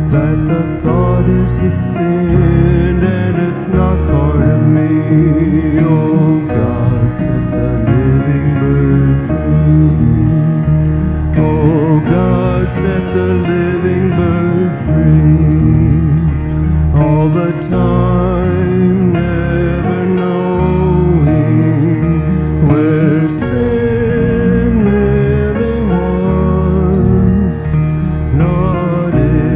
that the thought is a sin and it's not part of me. Oh God, set the living bird free. Oh God, set the living bird free. All the time, never knowing where sin really was, not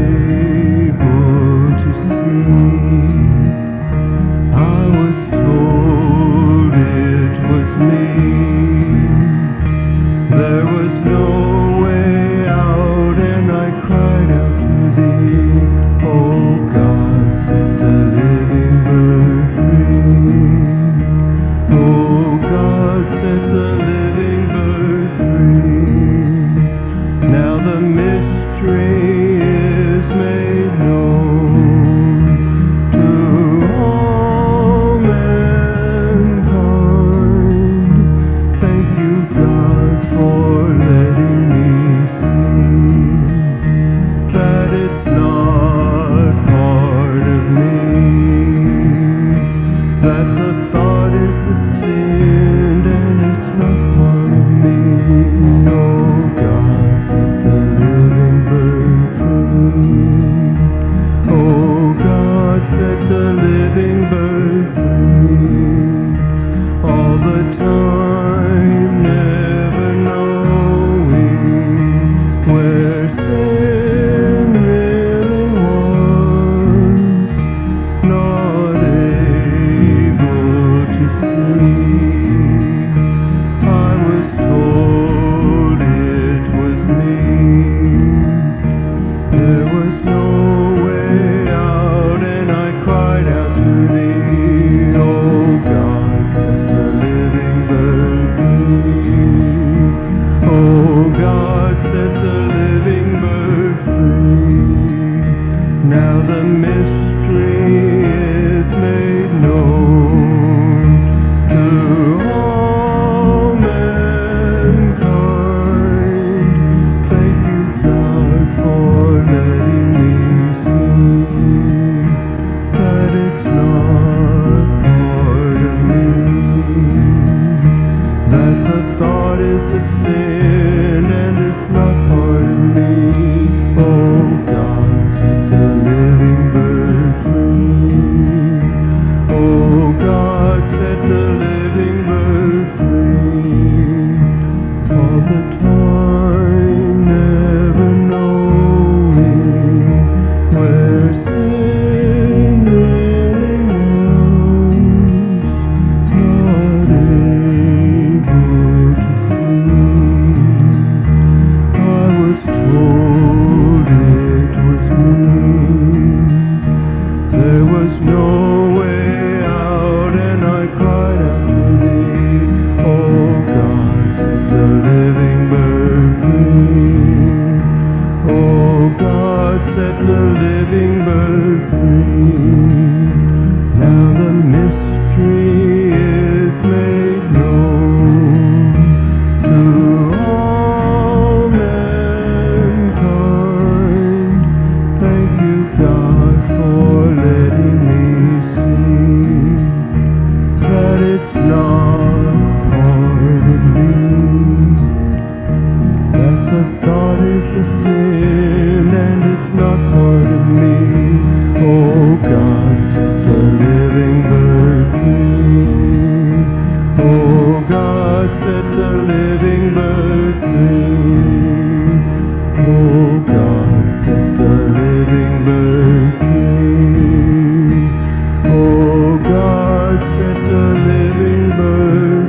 able to see. I was told it was me. There was no way out, and I cried out to thee. Oh God, set the living bird free. Oh God, set the living bird free. Now the mystery is made known to all mankind. Thank you, God, for letting me see that it's not part of me, that the thought is a sin and it's not part of me. Oh God, set the living bird free. Oh God, set the living bird free. All the time, never knowing where sin really was, not able to see. I was told it was me. There was no way out, and I cried out to thee. Oh God, set the living bird free. Oh God, set the living bird free. Now the mystery is made known to all mankind. Thank you, God, for letting me see that it's not part of me, that the thought is a sin and it's not part of me. Oh God, set the living bird free. Oh God, set the living bird free. All the time, never knowing where sin really was, not able to see. I was told it was me. There was no way out, and I cried out to thee. Oh God, set the living bird free. Oh God, set the living bird free. Now the mystery is made known to all mankind. Thank you, God, for letting me see that it's not part of me, that the thought is a sin and it's not part of me. Oh God, set the living bird free. Oh God, set the living bird free. Oh God, set the living bird free. Oh God, set the living bird